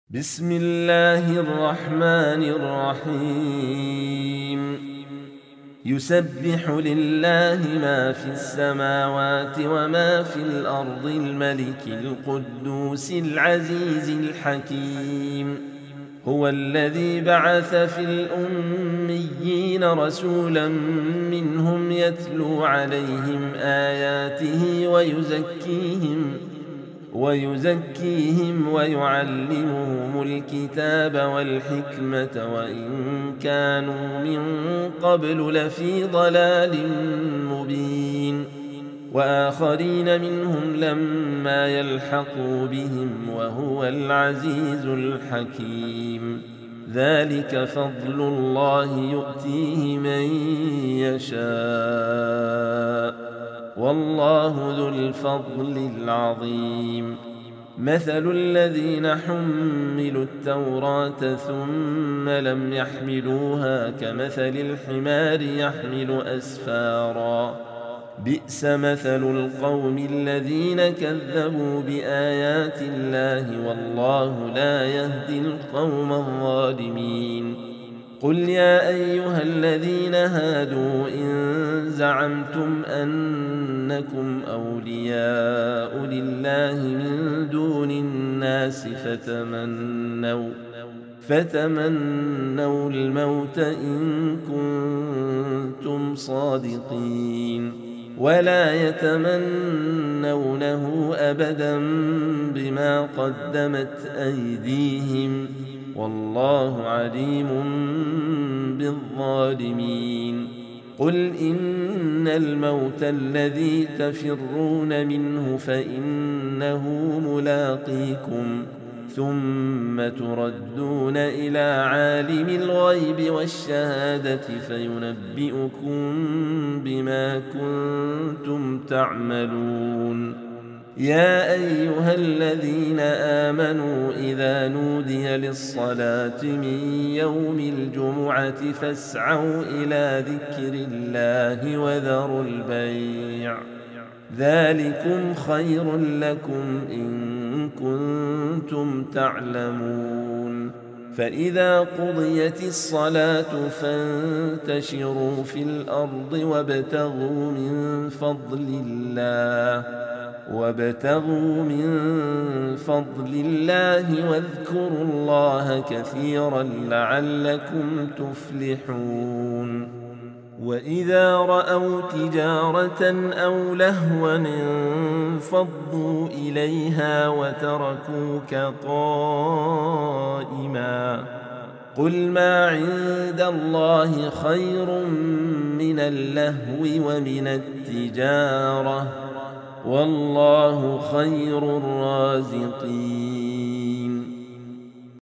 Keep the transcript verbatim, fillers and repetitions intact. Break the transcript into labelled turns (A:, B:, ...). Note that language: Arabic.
A: بسم الله الرحمن الرحيم يسبح لله ما في السماوات وما في الأرض الملك القدوس العزيز الحكيم هو الذي بعث في الأميين رسولا منهم يتلو عليهم آياته ويزكيهم ويزكيهم ويعلمهم الكتاب والحكمة وإن كانوا من قبل لفي ضلال مبين وآخرين منهم لما يلحقوا بهم وهو العزيز الحكيم ذلك فضل الله يؤتيه من يشاء والله ذو الفضل العظيم مثل الذين حملوا التوراة ثم لم يحملوها كمثل الحمار يحمل أسفارا بئس مثل القوم الذين كذبوا بآيات الله والله لا يهدي القوم الظالمين قل يا أيها الذين هادوا إن زعمتم أنكم أولياء لله من دون الناس فتمنوا فتمنوا الموت إن كنتم صادقين ولا يتمنونه أبدا بما قدمت أيديهم والله عليم بالظالمين قل إن الموت الذي تفرون منه فإنه ملاقيكم ثم تردون إلى عالم الغيب والشهادة فينبئكم بما كنتم تعملون يا أيها الذين آمنوا إذا نودي للصلاة من يوم الجمعة فاسعوا إلى ذكر الله وذروا البيع ذلكم خير لكم إن كنتم تعلمون فإذا قضيت الصلاة فانتشروا في الأرض وابتغوا من فضل الله وابتغوا من فضل الله واذكروا الله كثيرا لعلكم تفلحون وإذا رأوا تجارة أو لهوا انفضوا إليها وتركوك قائما قل ما عند الله خير من اللهو ومن التجارة والله خير الرازقين